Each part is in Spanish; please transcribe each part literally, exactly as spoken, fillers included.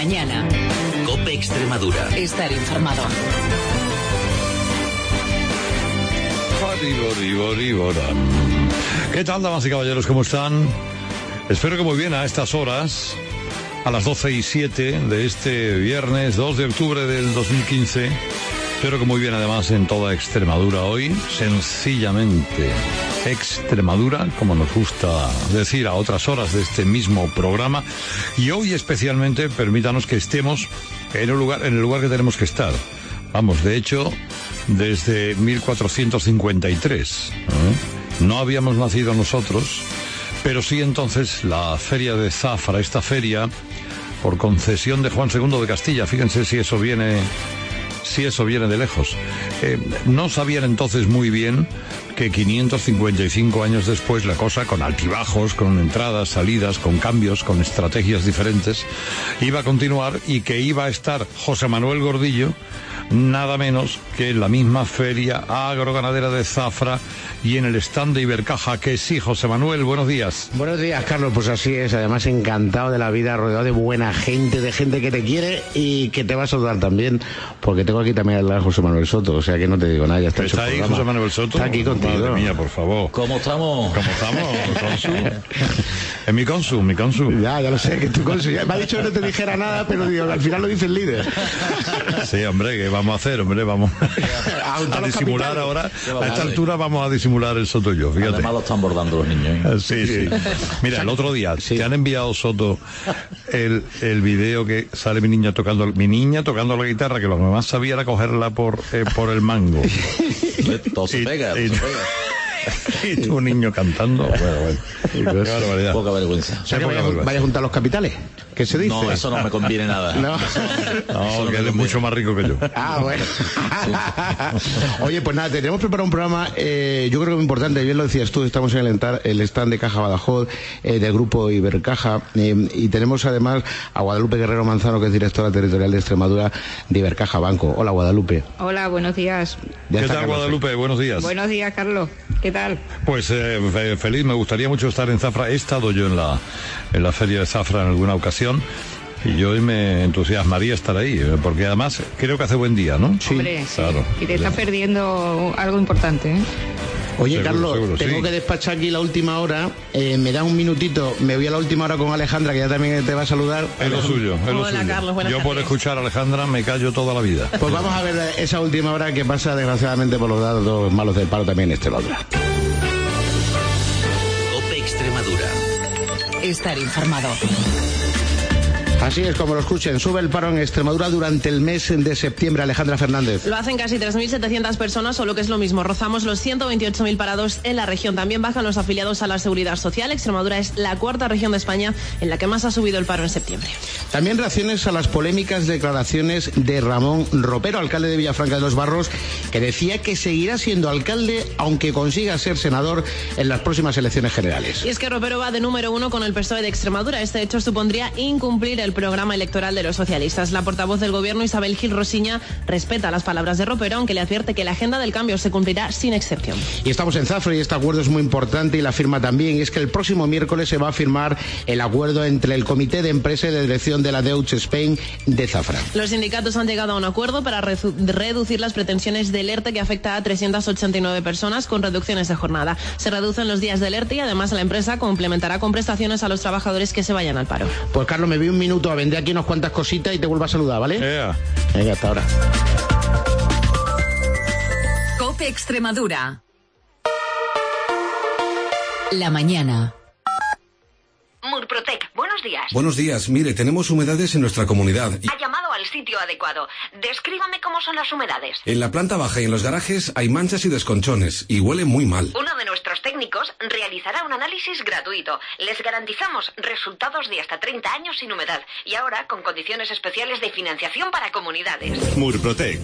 mañana. COPE Extremadura. Estar informado. ¿Qué tal, damas y caballeros? ¿Cómo están? Espero que muy bien a estas horas, a las doce y siete de este viernes dos de octubre del dos mil quince. Espero que muy bien además en toda Extremadura hoy, sencillamente Extremadura, como nos gusta decir a otras horas de este mismo programa. Y hoy especialmente, permítanos que estemos en el lugar, en el lugar que tenemos que estar. Vamos, de hecho, desde mil cuatrocientos cincuenta y tres. ¿eh? No habíamos nacido nosotros, pero sí entonces la Feria de Zafra, esta feria por concesión de Juan segundo de Castilla. Fíjense si eso viene... si eso viene de lejos. Eh, no sabían entonces muy bien que quinientos cincuenta y cinco años después la cosa, con altibajos, con entradas, salidas, con cambios, con estrategias diferentes, iba a continuar y que iba a estar José Manuel Gordillo nada menos que en la misma feria agroganadera de Zafra y en el stand de Ibercaja. Que sí, José Manuel, buenos días. Buenos días, Carlos, pues así es, además encantado de la vida, rodeado de buena gente, de gente que te quiere y que te va a saludar también, porque tengo aquí también al lado a José Manuel Soto, o sea que no te digo nada, ya está. ¿Está ahí José Manuel Soto? Está aquí contigo. Madre mía, por favor. ¿Cómo estamos? ¿Cómo estamos? ¿Consu? Es mi consu, mi consu. Ya, ya lo sé, que tu consu, me ha dicho que no te dijera nada, pero digo, al final lo dice el líder. Sí, hombre, ¿qué vamos a hacer, hombre? Vamos a, a disimular ahora, a esta altura vamos a disimular el Soto y yo, fíjate. Además lo están bordando los niños, ¿eh? Sí, sí. Mira, el otro día sí. Te han enviado, Soto, el, el video que sale mi niña tocando mi niña tocando la guitarra, que lo que más sabía era cogerla por, eh, por el mango. Todo se pega, todo se pega. Y tu niño cantando. Bueno, bueno. Qué barbaridad. Poca vergüenza. O sea, que vaya, vaya a juntar los capitales. ¿Qué se dice? No, eso no me conviene nada. No, no, no que él es mucho más rico que yo. Ah, bueno. Oye, pues nada, tenemos preparado un programa, eh, yo creo que muy importante, bien lo decías tú, estamos en el, entar, el stand de Caja Badajoz, eh, del grupo Ibercaja, eh, y tenemos además a Guadalupe Guerrero Manzano, que es directora territorial de Extremadura de Ibercaja Banco. Hola, Guadalupe. Hola, buenos días. Ya ¿Qué tal, Carlos, Guadalupe? Eh. Buenos días. Buenos días, Carlos. ¿Qué tal? Pues eh, feliz, me gustaría mucho estar en Zafra. He estado yo en la, en la feria de Zafra en alguna ocasión. Y yo hoy me entusiasmaría estar ahí, porque además creo que hace buen día, ¿no? Sí, Hombre, claro. Sí. Y te estás perdiendo algo importante, ¿eh? Oye, seguro, Carlos, seguro, tengo sí. que despachar aquí la última hora. Eh, me da un minutito, me voy a la última hora con Alejandra, que ya también te va a saludar. Es lo suyo, es lo Hola, suyo. Carlos, buenas yo tardes. por escuchar a Alejandra me callo toda la vida. Pues vamos a ver esa última hora que pasa desgraciadamente por los dados malos del paro también en Extremadura. COPE Extremadura. Estar informado. Así es como lo escuchen, sube el paro en Extremadura durante el mes de septiembre. Alejandra Fernández. Lo hacen casi tres mil setecientas personas, o lo que es lo mismo, rozamos los ciento veintiocho mil parados en la región. También bajan los afiliados a la Seguridad Social. Extremadura es la cuarta región de España en la que más ha subido el paro en septiembre. También reacciones a las polémicas declaraciones de Ramón Ropero, alcalde de Villafranca de los Barros, que decía que seguirá siendo alcalde aunque consiga ser senador en las próximas elecciones generales. Y es que Ropero va de número uno con el P S O E de Extremadura. Este hecho supondría incumplir el programa electoral de los socialistas. La portavoz del gobierno, Isabel Gil Rosiña, respeta las palabras de Ropero, aunque le advierte que la agenda del cambio se cumplirá sin excepción. Y estamos en Zafra y este acuerdo es muy importante y la firma también. Y es que el próximo miércoles se va a firmar el acuerdo entre el Comité de Empresa y de Dirección de la Deutsche Spain de Zafra. Los sindicatos han llegado a un acuerdo para reducir las pretensiones del ERTE, que afecta a trescientas ochenta y nueve personas con reducciones de jornada. Se reducen los días del ERTE y además la empresa complementará con prestaciones a los trabajadores que se vayan al paro. Pues Carlos, me vi un minuto a vender aquí unas cuantas cositas y te vuelvo a saludar, ¿vale? Yeah. Venga, hasta ahora. COPE Extremadura. La mañana. Murprotec, buenos días. Buenos días. Mire, tenemos humedades en nuestra comunidad. Y... Ha llamado al sitio adecuado. Descríbame cómo son las humedades. En la planta baja y en los garajes hay manchas y desconchones y huele muy mal. Uno de nuestros técnicos realizará un análisis gratuito. Les garantizamos resultados de hasta treinta años sin humedad. Y ahora con condiciones especiales de financiación para comunidades. Murprotec,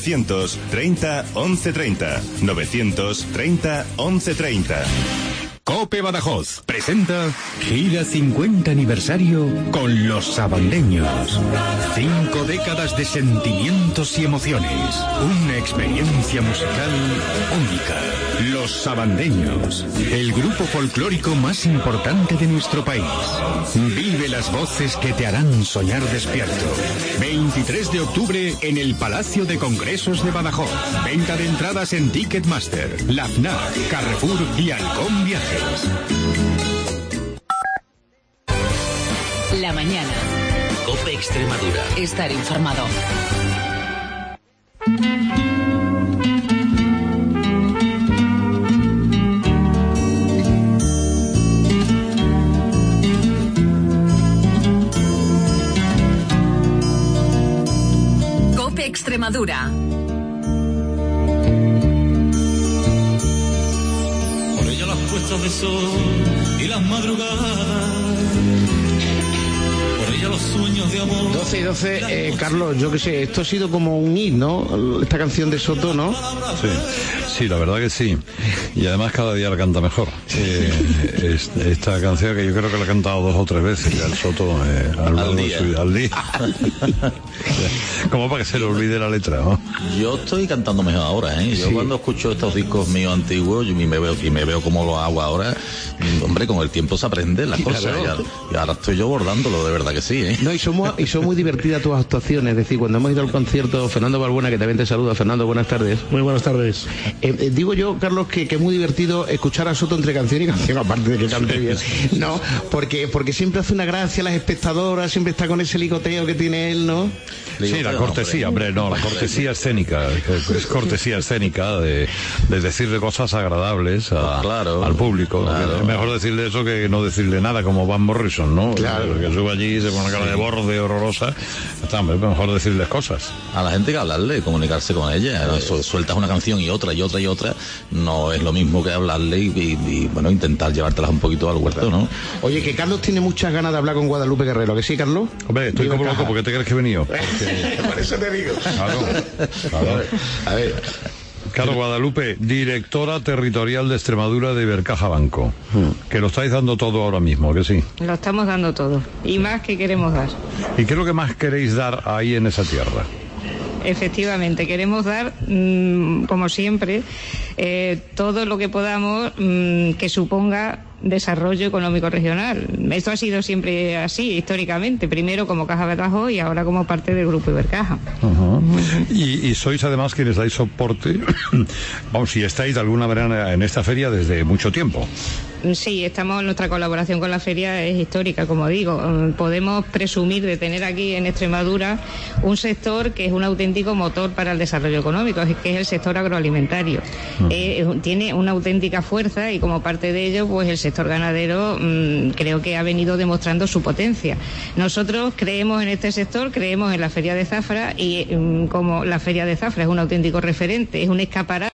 novecientos treinta once treinta. novecientos treinta once treinta. COPE Badajoz presenta Gira cincuenta aniversario con Los Sabandeños. Cinco décadas de sentimientos y emociones. Una experiencia musical única. Los Sabandeños, el grupo folclórico más importante de nuestro país. Vive las voces que te harán soñar despierto. veintitrés de octubre en el Palacio de Congresos de Badajoz. Venta de entradas en Ticketmaster, la FNAC, Carrefour y Halcón Viajes. La mañana. COPE Extremadura. Estar informado. COPE Extremadura. Por ella las puestas de sol y las madrugadas. Por ella los sueños de amor. doce y doce, eh, Carlos, yo qué sé, esto ha sido como un hit, ¿no? Esta canción de Soto, ¿no? Sí, sí, la verdad que sí. Y además cada día la canta mejor. Eh, es, esta canción que yo creo que la ha cantado dos o tres veces ya el Soto eh, al, Al día. Su, al día. Como para que se le olvide la letra, ¿no? Yo estoy cantando mejor ahora, ¿eh? Yo Sí. cuando escucho estos discos míos antiguos, yo y me veo, y me veo como lo hago ahora, hombre, con el tiempo se aprende las cosas. Claro. Y ahora, y ahora estoy yo bordándolo, de verdad que sí, ¿eh? No, y son, muy, y son muy divertidas tus actuaciones. Es decir, cuando hemos ido al concierto, Fernando Balbuena, que también te saluda. Fernando, buenas tardes. Muy buenas tardes. Eh, eh, digo yo, Carlos, que, que es muy divertido escuchar a Soto entre canción y canción, aparte de que cante bien. No, porque, porque siempre hace una gracia a las espectadoras, siempre está con ese licoteo que tiene él, ¿no? Sí, la cortesía, hombre, no, la cortesía escénica, es cortesía escénica de, de decirle cosas agradables a, Claro, al público. claro. Es mejor decirle eso que no decirle nada, como Van Morrison, ¿no? Claro. Que sube allí y se pone una cara de borde horrorosa. Está, hombre, mejor decirles cosas. A la gente que hablarle, comunicarse con ella. ¿no? Su- Sueltas una canción y otra y otra y otra, no es lo mismo que hablarle y, y- y, bueno, intentar llevártelas un poquito al huerto, ¿no? Oye, que Carlos tiene muchas ganas de hablar con Guadalupe Guerrero, ¿que sí, Carlos? Hombre, estoy Viva como Caja. loco, porque te crees que he venido? Porque- Por eso te digo. Claro, claro. A ver, Carlos Guadalupe, directora territorial de Extremadura de Ibercaja Banco, que lo estáis dando todo ahora mismo, que sí. Lo estamos dando todo. Y más que queremos dar. ¿Y qué es lo que más queréis dar ahí en esa tierra? Efectivamente, queremos dar, mm, como siempre, eh, todo lo que podamos mm, que suponga desarrollo económico regional. Esto ha sido siempre así, históricamente. Primero como Caja Badajoz y ahora como parte del Grupo Ibercaja. Uh-huh. y, y sois además quienes dais soporte, vamos, si estáis de alguna manera en esta feria desde mucho tiempo. Sí, estamos, nuestra colaboración con la feria es histórica, como digo. Mm, Podemos presumir de tener aquí en Extremadura un sector que es un auténtico motor para el desarrollo económico, es- que es el sector agroalimentario. Eh, es un- tiene una auténtica fuerza y como parte de ello, pues el sector ganadero mm, creo que ha venido demostrando su potencia. Nosotros creemos en este sector, creemos en la Feria de Zafra y mm, como la Feria de Zafra es un auténtico referente, es un escaparate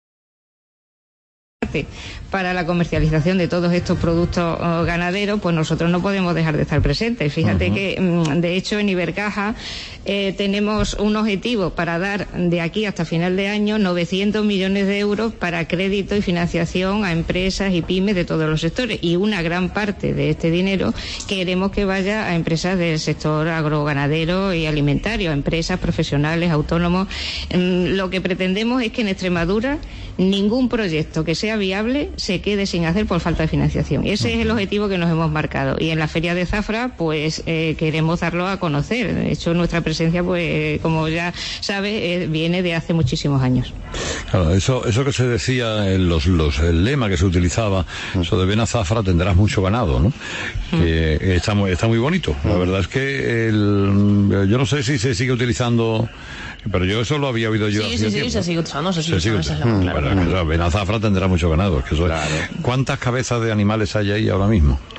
para la comercialización de todos estos productos oh, ganaderos, pues nosotros no podemos dejar de estar presentes. Fíjate que, mm, de hecho, en Ibercaja eh, tenemos un objetivo para dar de aquí hasta final de año novecientos millones de euros para crédito y financiación a empresas y pymes de todos los sectores. Y una gran parte de este dinero queremos que vaya a empresas del sector agroganadero y alimentario, a empresas, profesionales, autónomos. Mm, Lo que pretendemos es que en Extremadura ningún proyecto que sea viable se quede sin hacer por falta de financiación. Ese es el objetivo que nos hemos marcado. Y en la Feria de Zafra, pues eh, queremos darlo a conocer. De hecho, nuestra presencia, pues eh, como ya sabe, eh, viene de hace muchísimos años. Claro, eso, eso que se decía, en los, los, el lema que se utilizaba, eso de ven a Zafra tendrás mucho ganado, ¿no? Que está muy, está muy bonito. La verdad es que el, yo no sé si se sigue utilizando, pero yo eso lo había oído yo Sí, hace sí, sí, tiempo. se sigue usando, se sigue Se sigue usando, usando. esa es la- Bueno, que eso, ven a Zafra tendrá mucho ganado. Que eso es- ¿Cuántas cabezas de animales hay ahí ahora mismo?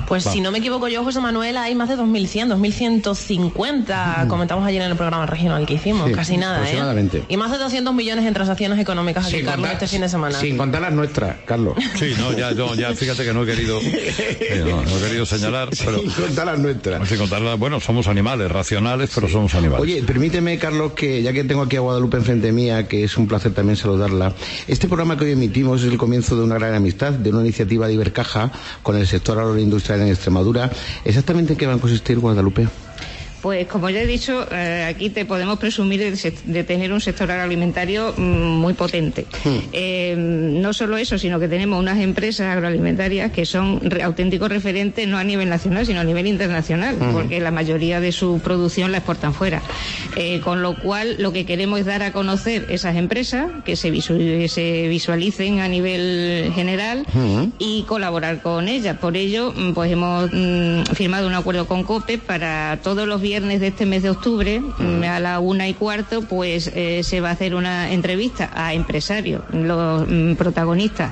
Pues Va. si no me equivoco yo, José Manuel, hay más de dos mil cien, dos mil ciento cincuenta, mm. comentamos ayer en el programa regional que hicimos, sí, casi nada, ¿eh? Y más de doscientos millones en transacciones económicas aquí, sin Carlos, contar, este fin de semana. Sin contar las nuestras, Carlos. Sí, no, ya, no, ya fíjate que no he querido, eh, no, no he querido señalar, pero... Sin contar las nuestras. Sin contar las, bueno, somos animales, racionales, pero somos animales. Oye, permíteme, Carlos, que ya que tengo aquí a Guadalupe enfrente mía, que es un placer también saludarla, este programa que hoy emitimos es el comienzo de una gran amistad, de una iniciativa de Ibercaja con el sector agroindustrial en Extremadura. ¿Exactamente en qué va a consistir, Guadalupe? Pues como ya he dicho, eh, aquí te podemos presumir de, de tener un sector agroalimentario mm, muy potente. Hmm. Eh, no solo eso, sino que tenemos unas empresas agroalimentarias que son re, auténticos referentes no a nivel nacional, sino a nivel internacional, hmm. porque la mayoría de su producción la exportan fuera. Eh, con lo cual, lo que queremos es dar a conocer esas empresas, que se, visu se visualicen a nivel general hmm. y colaborar con ellas. Por ello, pues hemos mm, firmado un acuerdo con COPE para todos los viernes de este mes de octubre, mm. a la una y cuarto, pues eh, se va a hacer una entrevista a empresarios, los mm, protagonistas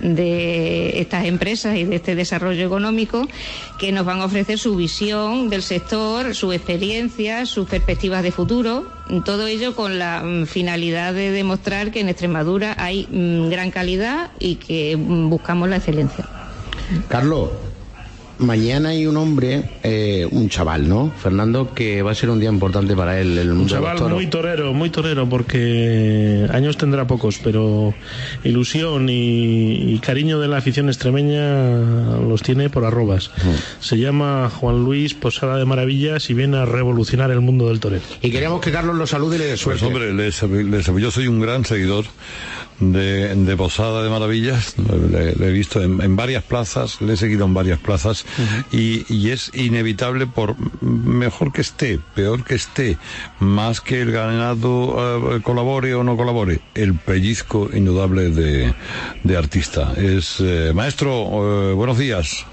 de estas empresas y de este desarrollo económico, que nos van a ofrecer su visión del sector, su experiencia, sus perspectivas de futuro, todo ello con la mm, finalidad de demostrar que en Extremadura hay mm, gran calidad y que mm, buscamos la excelencia. Carlos, mañana hay un hombre, eh, un chaval, ¿no? Fernando, que va a ser un día importante para él. El un chaval toro. muy torero, muy torero, porque años tendrá pocos, pero ilusión y, y cariño de la afición extremeña los tiene por arrobas. Uh-huh. Se llama Juan Luis Posada de Maravillas y viene a revolucionar el mundo del torero. Y queremos que Carlos lo salude y le dé suerte. Pues hombre, les, les, yo soy un gran seguidor de, de Posada de Maravillas, le, le he visto en, en varias plazas, le he seguido en varias plazas. Uh-huh. y, y es inevitable, por mejor que esté, peor que esté, más que el ganado uh, colabore o no colabore, el pellizco indudable de, de artista. Es eh, maestro, uh, buenos días.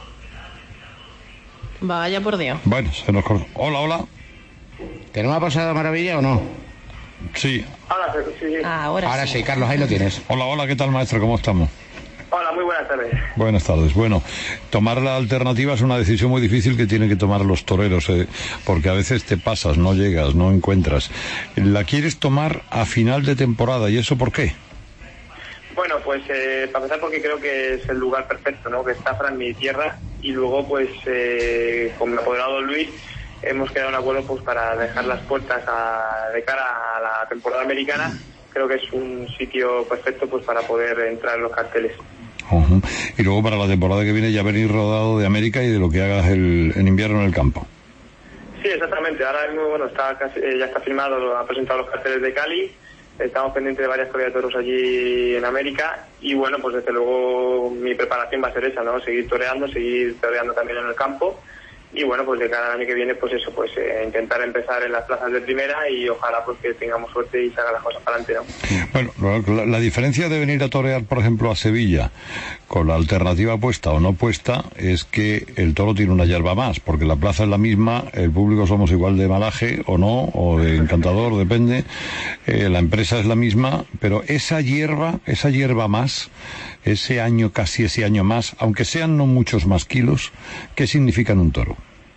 Vaya por Dios. Bueno, se nos cortó. Hola, hola. ¿Tenemos Posada de Maravilla o no? Sí. Ahora sí. Ahora, Ahora sí. sí, Carlos, ahí lo tienes. Hola, hola, ¿qué tal, maestro? ¿Cómo estamos? Hola, muy buenas tardes. Buenas tardes. Bueno, tomar la alternativa es una decisión muy difícil que tienen que tomar los toreros, eh, porque a veces te pasas, no llegas, no encuentras. La quieres tomar a final de temporada, ¿y eso por qué? Bueno, pues eh, para empezar porque creo que es el lugar perfecto, ¿no? Que está Fran, mi tierra, y luego pues eh, con mi apoderado Luis hemos quedado en acuerdo pues para dejar las puertas a, de cara a la temporada americana. Creo que es un sitio perfecto pues para poder entrar en los carteles. Uh-huh. Y luego para la temporada que viene ya venir rodado de América y de lo que hagas el, en invierno en el campo. Sí, exactamente. Ahora mismo, bueno, está casi, eh, ya está firmado, ha presentado los carteles de Cali. Estamos pendientes de varias corridas de toros allí en América. Y bueno, pues desde luego mi preparación va a ser esa, ¿no? Seguir toreando, seguir toreando también en el campo. Y bueno, pues de cada año que viene, pues eso, pues eh, intentar empezar en las plazas de primera y ojalá pues que tengamos suerte y se hagan las cosas para adelante, ¿no? Bueno, la, la diferencia de venir a torear, por ejemplo, a Sevilla, con la alternativa puesta o no puesta, es que el toro tiene una hierba más, porque la plaza es la misma, el público somos igual de malaje o no, o de encantador, depende, eh, la empresa es la misma, pero esa hierba, esa hierba más, ese año, casi ese año más, aunque sean no muchos más kilos, ¿qué significa en un toro?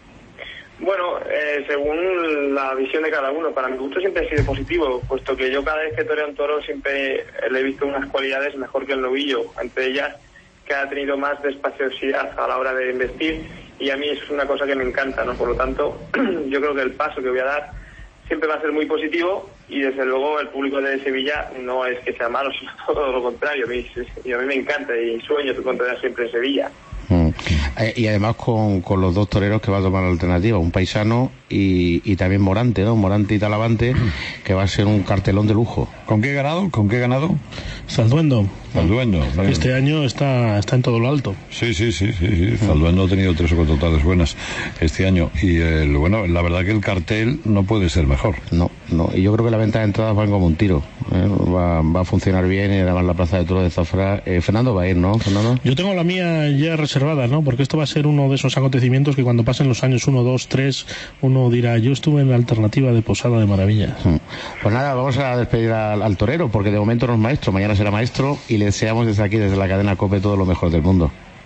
Bueno, eh, según la visión de cada uno, para mi gusto siempre ha sido positivo, puesto que yo cada vez que toreo un toro siempre le he visto unas cualidades mejor que el novillo, entre ellas que ha tenido más despaciosidad a la hora de investir, y a mí eso es una cosa que me encanta, ¿no? Por lo tanto, yo creo que el paso que voy a dar siempre va a ser muy positivo, y desde luego el público de Sevilla no es que sea malo, sino todo lo contrario. A mí, y a mí me encanta y sueño con torear siempre en Sevilla. Mm. Eh, y además con, con los dos toreros que va a tomar la alternativa, un paisano y, y también Morante, ¿no? Morante y Talavante, que va a ser un cartelón de lujo. ¿Con qué ganado? ¿Con qué ganado? Zalduendo. Zalduendo. Este año está está en todo lo alto. Sí, sí, sí, sí, sí. Zalduendo ha tenido tres o cuatro tardes buenas este año. Y el, bueno, la verdad que el cartel no puede ser mejor. No, no. Y yo creo que la venta de entradas van como un tiro. ¿eh? Va, va a funcionar bien, y además la plaza de toros de Zafra. Eh, Fernando va a ir, ¿no, Fernando? Yo tengo la mía ya reservada, ¿no? Porque esto va a ser uno de esos acontecimientos que cuando pasen los años uno, dos, tres, uno dirá, yo estuve en la alternativa de Posada de Maravillas. Pues nada, vamos a despedir al, al torero, porque de momento no es maestro, mañana será maestro, y le deseamos desde aquí, desde la cadena COPE, todo lo mejor del mundo.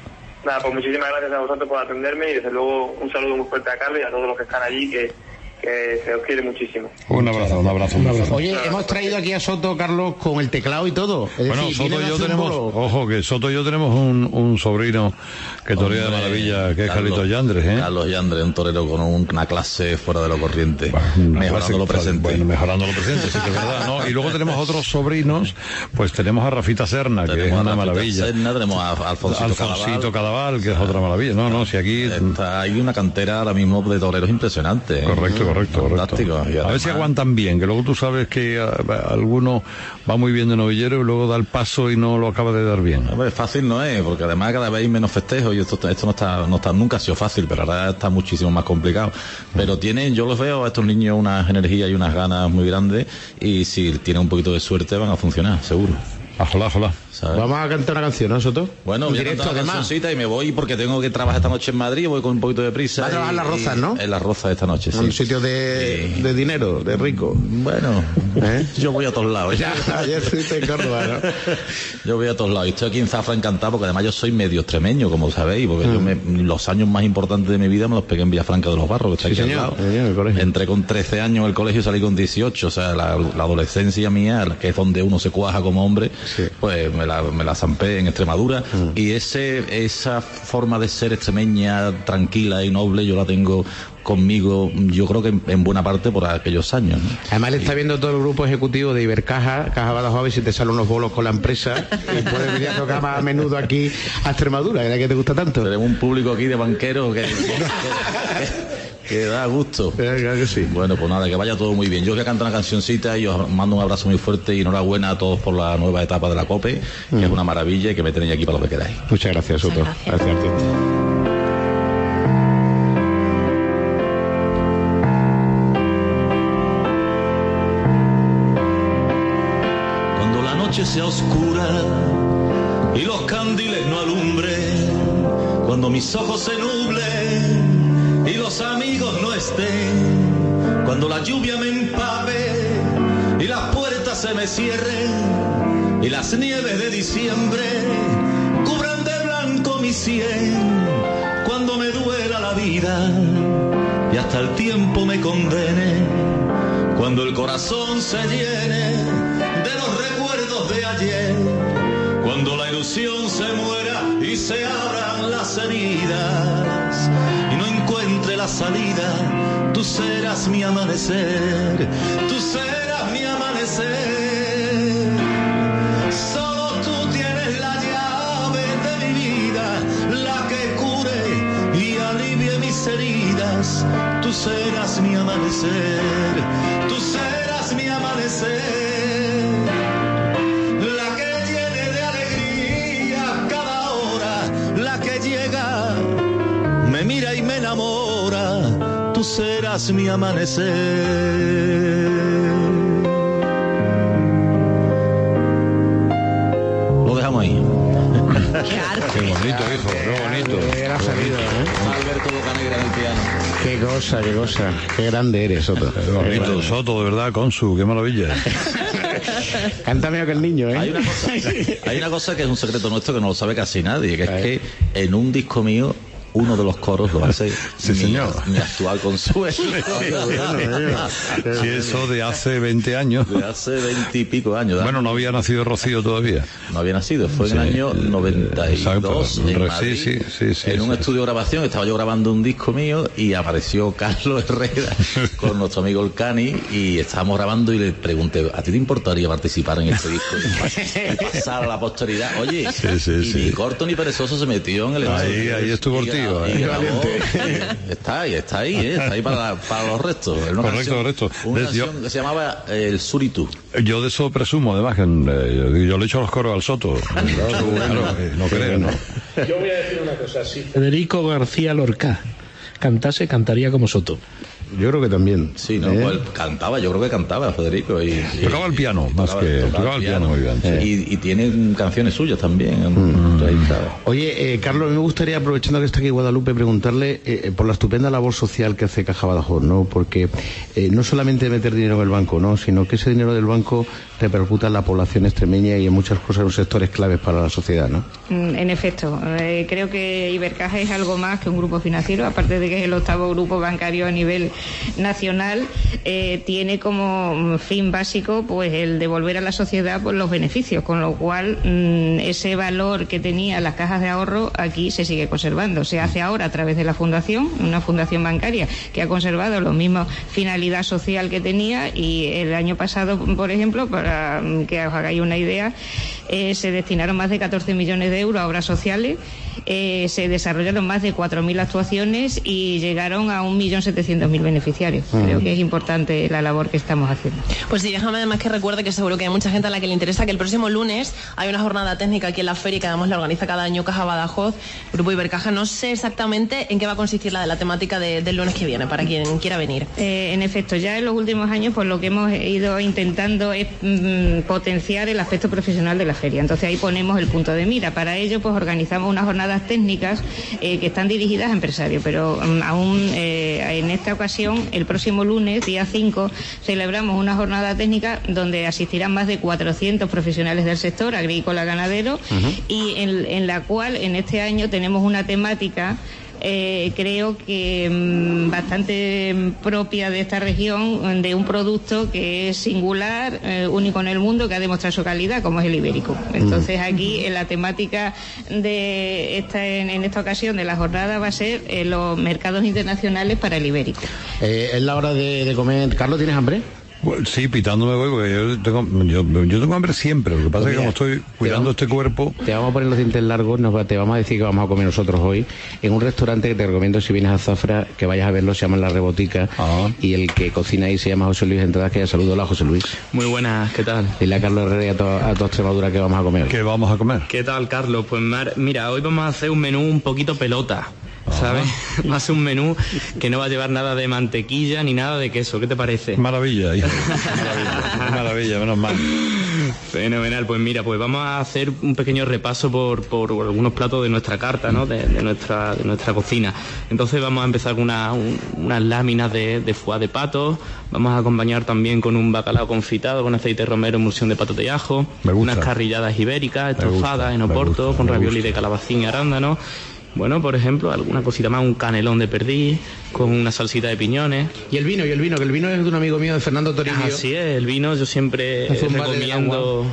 Nada, pues muchísimas gracias a vosotros por atenderme y desde luego un saludo muy fuerte a Carlos y a todos los que están allí, que, que se os quiere muchísimo. Un abrazo, un abrazo, un abrazo. Oye, hemos traído aquí a Soto, Carlos, con el teclado y todo. Es bueno, decir, Soto y vienen a yo hacer un tenemos, bolo. ojo, que Soto y yo tenemos un, un sobrino que torea de maravilla, que es Carlitos Yandres, ¿eh? Carlos Yandres, un torero con una clase fuera de lo corriente, mejorando lo presente. Bueno, mejorando lo presente, sí que es verdad, ¿no? Y luego tenemos otros sobrinos, pues tenemos a Rafita Serna, que tenemos es una a maravilla. Serna, tenemos a Alfonsito, Alfonsito Cadaval, que es otra maravilla. No, no, si aquí... Está, hay una cantera ahora mismo de toreros impresionante, ¿eh? Correcto, correcto, Fantástico. correcto. Además, a ver si aguantan bien, que luego tú sabes que a, a, alguno va muy bien de novillero y luego da el paso y no lo acaba de dar bien. Pues fácil no es, porque además cada vez hay menos festejos y esto, esto no está, no está, nunca ha sido fácil, pero ahora está muchísimo más complicado. Pero tienen, yo los veo a estos niños unas energías y unas ganas muy grandes, y si tienen un poquito de suerte van a funcionar, seguro. Ojalá, ojalá. ¿Sabes? Vamos a cantar una canción, ¿no, Soto? Bueno, voy a cantar una cancioncita y me voy porque tengo que trabajar esta noche en Madrid, voy con un poquito de prisa. Va a trabajar y, en Las Rozas, ¿no? En Las Rozas esta noche, sí. En un sitio de, sí. de dinero, de rico. Bueno, ¿eh? Yo voy a todos lados. Ya, ayer fuiste en Córdoba, ¿no? Yo voy a todos lados. Y estoy aquí en Zafra encantado porque además yo soy medio extremeño, como sabéis, porque mm. yo me, los años más importantes de mi vida me los pegué en Villafranca de los Barros, que está sí, aquí señor, al lado. señor, el colegio. Entré con trece años en el colegio y salí con dieciocho, o sea, la, la adolescencia mía, que es donde uno se cuaja como hombre, sí. pues me la, me la zampé en Extremadura, mm. y ese esa forma de ser extremeña, tranquila y noble, yo la tengo conmigo, yo creo que en, en buena parte por aquellos años, ¿no? Además le está viendo todo el grupo ejecutivo de Ibercaja, Caja Badajoz, a ver si te salen unos bolos con la empresa y puedes venir a tocar más a menudo aquí a Extremadura, ¿era que te gusta tanto? Tenemos un público aquí de banqueros que, que, que, que da gusto. Claro que sí. Bueno, pues nada, que vaya todo muy bien. Yo voy a cantar una cancioncita y os mando un abrazo muy fuerte y enhorabuena a todos por la nueva etapa de la COPE, que mm. es una maravilla y que me tenéis aquí para lo que queráis. Muchas gracias, Soto. Gracias. Gracias a ti. Sea oscura y los candiles no alumbren, cuando mis ojos se nublen y los amigos no estén, cuando la lluvia me empape y las puertas se me cierren y las nieves de diciembre cubran de blanco mi sien, cuando me duela la vida y hasta el tiempo me condene, cuando el corazón se llene de los recuerdos de ayer, cuando la ilusión se muera y se abran las heridas y no encuentre la salida, tú serás mi amanecer, tú serás mi amanecer. Solo tú tienes la llave de mi vida, la que cure y alivie mis heridas, tú serás mi amanecer, tú serás mi amanecer. Me mira y me enamora, tú serás mi amanecer. Lo dejamos ahí. Qué arte. Qué bonito, hijo, qué bonito. Era salido, ¿eh? Alberto Bocanegra en el piano. Qué cosa, qué cosa. Qué grande eres, Soto. Qué bonito, Soto, de verdad, Consu, qué maravilla. Cántame aquel niño, ¿eh? Hay una, cosa, hay una cosa que es un secreto nuestro que no lo sabe casi nadie, que es que en un disco mío uno de los coros lo hace sí, mi, señor. mi actual Consuelo. Sí, eso de hace veinte años. De hace veinte y pico años. Bueno, no había nacido Rocío todavía. No había nacido, fue sí, en el año noventa y dos exacto, en Madrid, sí, sí, sí, sí, en un sí, estudio de grabación. Estaba yo grabando un disco mío y apareció Carlos Herrera con nuestro amigo el Cani y estábamos grabando y le pregunté, ¿a ti te importaría participar en este disco y pasar a la posteridad? Oye, sí, sí, y sí. ni corto ni perezoso se metió en el ahí, ahí estuvo el tío, y grabó, está ahí, está ahí, ¿eh? Está ahí para, para los restos. Una correcto, canción, correcto. Una Des, canción yo, que se llamaba eh, El Suritú. Yo de eso presumo, además, que eh, yo le echo los coros al Soto. No, bueno, eh, no creo, ¿no? Yo voy a decir una cosa. Si Federico García Lorca cantase, cantaría como Soto. Yo creo que también. Sí, ¿no? ¿Eh? Pues cantaba, yo creo que cantaba Federico. Y, y tocaba el piano, más tocaba, que... Tocaba, tocaba el piano, muy bien. Sí. Y, y tiene canciones suyas también. Mm. Oye, eh, Carlos, a mí me gustaría, aprovechando que está aquí Guadalupe, preguntarle eh, por la estupenda labor social que hace Caja Badajoz, ¿no? Porque eh, no solamente meter dinero en el banco, ¿no? Sino que ese dinero del banco repercuta en la población extremeña y en muchas cosas, en sectores claves para la sociedad, ¿no? En efecto, eh, creo que Ibercaja es algo más que un grupo financiero, aparte de que es el octavo grupo bancario a nivel nacional, eh, tiene como fin básico pues el devolver a la sociedad pues, los beneficios, con lo cual mmm, ese valor que tenía las cajas de ahorro aquí se sigue conservando. Se hace ahora a través de la fundación, una fundación bancaria que ha conservado la misma finalidad social que tenía, y el año pasado, por ejemplo, para que os hagáis una idea, eh, se destinaron más de catorce millones de euros a obras sociales, eh, se desarrollaron más de cuatro mil actuaciones y llegaron a un millón setecientos mil beneficiarios. Uh-huh. Creo que es importante la labor que estamos haciendo. Pues sí, déjame además que recuerde que seguro que hay mucha gente a la que le interesa que el próximo lunes hay una jornada técnica aquí en la feria que además la organiza cada año Caja Badajoz, Grupo Ibercaja. No sé exactamente en qué va a consistir la de la temática de, del lunes que viene, para quien quiera venir. Eh, en efecto, ya en los últimos años pues lo que hemos ido intentando es mmm, potenciar el aspecto profesional de la feria. Entonces ahí ponemos el punto de mira. Para ello pues organizamos unas jornadas técnicas eh, que están dirigidas a empresarios, pero um, aún eh, en esta ocasión, el próximo lunes, día cinco, celebramos una jornada técnica donde asistirán más de cuatrocientos profesionales del sector agrícola ganadero, uh-huh. y en, en la cual en este año tenemos una temática Eh, creo que mmm, bastante propia de esta región, de un producto que es singular, eh, único en el mundo, que ha demostrado su calidad, como es el ibérico. Entonces aquí en la temática de esta en, en esta ocasión de la jornada va a ser eh, los mercados internacionales para el ibérico. Eh, es la hora de, de comer. Carlos, ¿tienes hambre? Bueno, sí, pitándome voy, porque yo tengo, yo, yo tengo hambre siempre. Lo que pasa pues es que como estoy cuidando vamos, este cuerpo... Te vamos a poner los dientes largos, nos va, te vamos a decir que vamos a comer nosotros hoy en un restaurante que te recomiendo, si vienes a Zafra, que vayas a verlo, se llama La Rebotica. Ah. Y el que cocina ahí se llama José Luis Entradas, que ya saludo. Hola, José Luis. Muy buenas, ¿qué tal? Dile a Carlos Herrera y a toda to Extremadura que vamos a comer hoy. ¿Qué vamos a comer? ¿Qué tal, Carlos? Pues mira, hoy vamos a hacer un menú un poquito pelota, ¿sabes? Va a ser un menú que no va a llevar nada de mantequilla ni nada de queso. ¿Qué te parece? Maravilla, hijo. Maravilla, maravilla, menos mal. Fenomenal. Pues mira, pues vamos a hacer un pequeño repaso por, por algunos platos de nuestra carta, ¿no? De, de nuestra de nuestra cocina. Entonces vamos a empezar con una, un, unas láminas de, de foie de pato. Vamos a acompañar también con un bacalao confitado con aceite romero, emulsión de patate y ajo. Unas carrilladas ibéricas, estofadas en Oporto, gusta, con ravioli gusta. de calabacín y arándano. Bueno, por ejemplo, alguna cosita más, un canelón de perdiz con una salsita de piñones. Y el vino, y el vino, que el vino es de un amigo mío, de Fernando Toribio. Así es, el vino yo siempre recomiendo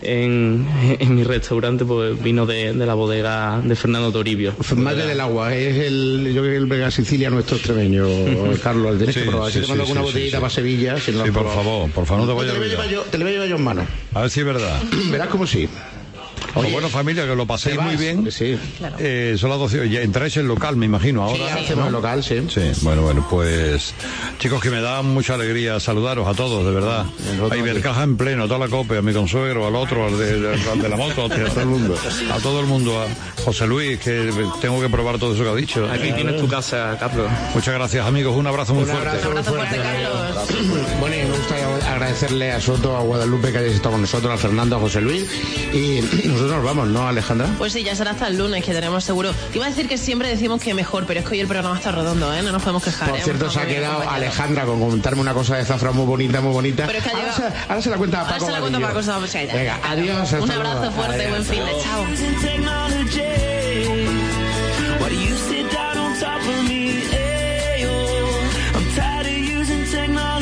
en, en mi restaurante, pues vino de, de la bodega de Fernando Toribio. Madre del agua, es el, yo creo que el Vega Sicilia nuestro extremeño, Carlos, el derecho, sí, pero si sí, te mando sí, alguna sí, botellita sí, para Sevilla. Si no sí, por favor, por favor, no te vayas a olvidar. Te lo voy a llevar yo en mano. A ver si es verdad. Verás como sí. Oye, bueno, familia, que lo paséis muy bien. Sí, claro. Eh, son las doce. Ya entráis en el local, me imagino, ahora. Sí, hacemos el local, sí. Sí, bueno, bueno, pues chicos, que me da mucha alegría saludaros a todos, de verdad. A Ibercaja en pleno, toda la copa, a mi consuegro, al otro, al de, al de la moto, a todo el mundo. A todo el mundo, a José Luis, que tengo que probar todo eso que ha dicho. Aquí tienes tu casa, Carlos. Muchas gracias, amigos. Un abrazo muy un fuerte. Abrazo, un abrazo fuerte, Carlos. Bueno, y me gusta agradecerle a Soto, a Guadalupe, que hayáis estado con nosotros, a Fernando, a José Luis. Y nosotros nos vamos, ¿no, Alejandra? Pues sí, ya será hasta el lunes, que tenemos seguro. Iba a decir que siempre decimos que mejor, pero es que hoy el programa está redondo, ¿eh? No nos podemos quejar. Por ¿eh? cierto, se ha quedado Alejandra con comentarme una cosa de Zafra muy bonita, muy bonita. Pero es que ha ahora, llegado... se, ahora se la cuenta a Paco. Ahora se la cuenta a Paco. O sea, ya, Venga, ya, adiós. Un abrazo fuerte, adiós. Buen fin de chao. Technology